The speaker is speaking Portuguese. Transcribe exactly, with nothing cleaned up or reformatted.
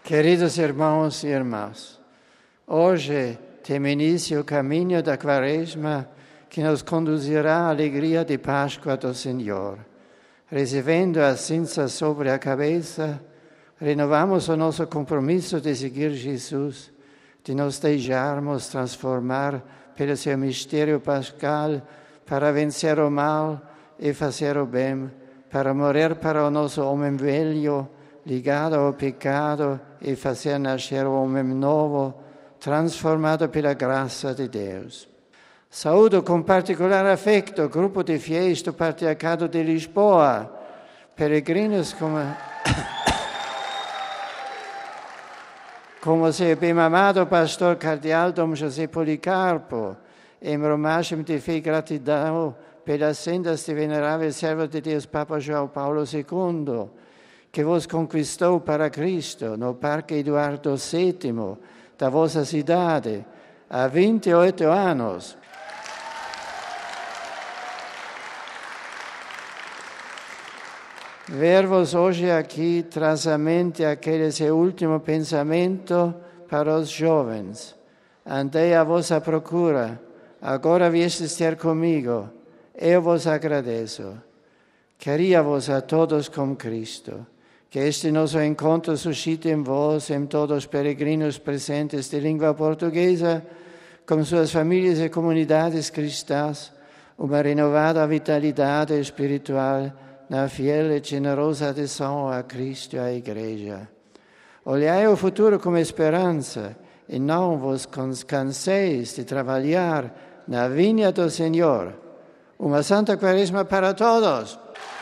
Queridos irmãos e irmãs, hoje tem início o caminho da Quaresma que nos conduzirá à alegria de Páscoa do Senhor. Recebendo a cinza sobre a cabeça, renovamos o nosso compromisso de seguir Jesus, de nos deixarmos transformar pelo seu mistério pascal para vencer o mal e fazer o bem, para morrer para o nosso homem velho, ligado ao pecado e fazer nascer o homem novo, transformado pela graça de Deus. Saúdo com particular afeto o grupo de fiéis do Patriarcado de Lisboa, peregrinos como, como seu bem-amado pastor cardeal Dom José Policarpo, em romagem de fé e gratidão pelas sendas de venerável servo de Deus Papa João Paulo segundo, que vos conquistou para Cristo no Parque Eduardo sétimo da vossa cidade, há vinte e oito anos. Ver-vos hoje aqui traz à mente aquele seu último pensamento para os jovens. Andei à vossa procura, agora viestes ter comigo, eu vos agradeço. Queria-vos a todos com Cristo. Que este nosso encontro suscite em vós, em todos os peregrinos presentes de língua portuguesa, com suas famílias e comunidades cristãs, uma renovada vitalidade espiritual na fiel e generosa adesão a Cristo e à Igreja. Olhai o futuro com esperança e não vos canseis de trabalhar na vinha do Senhor. Uma Santa Quaresma para todos!